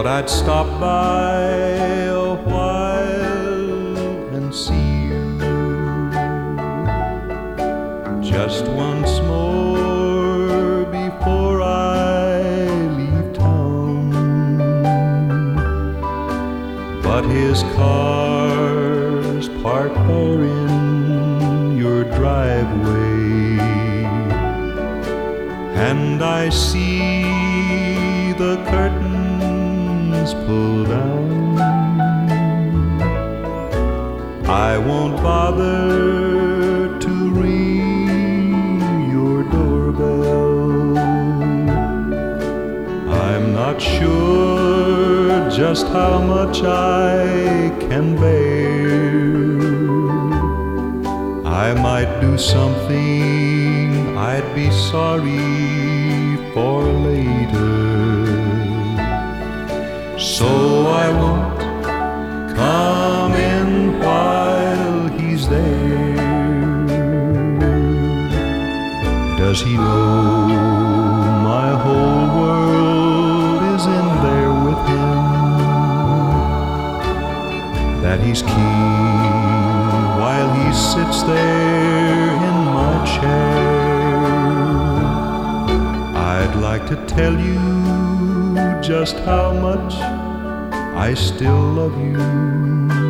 Thought I'd stop by a while and see you just once more before I leave town. But his car's parked there in your driveway, and I see the curtains pull down. I won't bother to ring your doorbell. I'm not sure just how much I can bear. I might do something I'd be sorry for later, so I won't come in while he's there. Does he know my whole world is in there with him? That he's keen while he sits there in my chair? I'd like to tell you just how much I still love you.